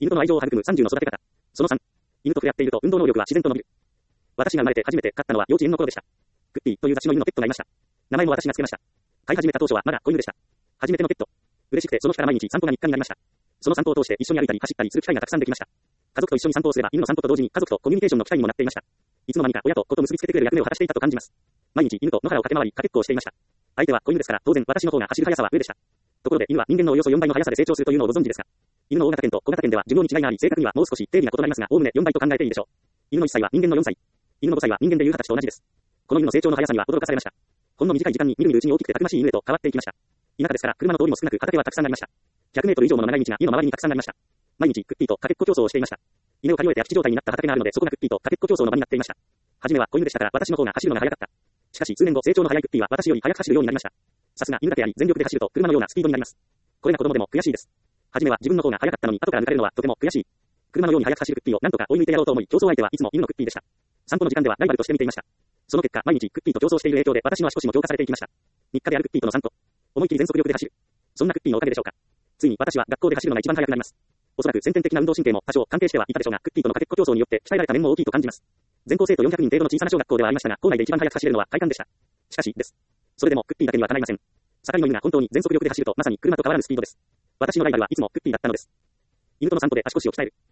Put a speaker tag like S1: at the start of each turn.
S1: 犬との愛情を育む30の育て方。その3。犬と触れ合っていると運動能力は自然と伸びる。私が生まれて初めて飼ったのは幼稚園の頃でした。グッピーという雑種の犬のペットがいました。名前も私が付けました。飼い始めた当初はまだ子犬でした。初めてのペット。嬉しくてその日から毎日散歩が日課になりました。その散歩を通して一緒に歩いたり走ったりする機会がたくさんできました。家族と一緒に散歩をすれば犬の散歩と同時に家族とコミュニケーションの機会にもなっていました。いつの間にか親と子と結びつけてくれる役目を果たしていたと感じます。毎日犬と野原を駆け回りかけっこをしていました。相手は子犬ですから当然私の方が走る速さは上でした。ところで犬は人間のおよそ4倍の速さで成長するというのをご存知ですか。犬の大型犬と小型犬では寿命に違いがあり正確にはもう少し定義が異なりますがおおむね4倍と考えていいでしょう。犬の1歳は人間の4歳。犬の5歳は人間でいう20歳と同じです。この犬の成長の速さには驚かされました。ほんの短い時間にみるみるうちに大きくてたくましい犬へと変わっていきました。田舎ですから車の通りも少なく畑はたくさんありました。100メートル以上もの長い道が家の周りにたくさんありました。毎日クッピーとかけっこ競争をしていました。稲を刈り終えて空き地状態になった畑があるのでそこがクッピーとかけっこ競争の場になっていました。初めは子犬でしたから私の方が走るのが速かった。しかし数年後成長の速いクッピーは私より速く走るようになりました。さすが犬だけあり全力で走ると車のようなスピードになります。これが子供でも悔しいです。初めは自分の方が速かったのに後から抜かれるのはとても悔しい。車のように速く走るクッピーをなんとか追い抜いてやろうと思い競争相手はいつも犬のクッピーでした。散歩の時間ではライバルとして見ていました。その結果毎日クッピーと競争している影響で私の足腰も強化されていきました。日課であるクッピーとの散歩。思い切り全速力で走る。そんなクッピーのおかげでしょうか。ついに私は学校で走るのが一番速くなります。おそらく先天的な運動神経も多少関係してはいたでしょうが、クッピーとのかけっこ競争によって鍛えられた面も大きいと感じます。全校生徒400人程度の小さな小学校ではありましたが、校内で一番速く走れるのは体感でした。しかしです。それでもクッピーだけにはかないません。盛りの犬が本当に全速力で走るとまさに車と変わらぬスピードです。私のライバルはいつもクッピーだったのです。犬との散歩で足腰を鍛える。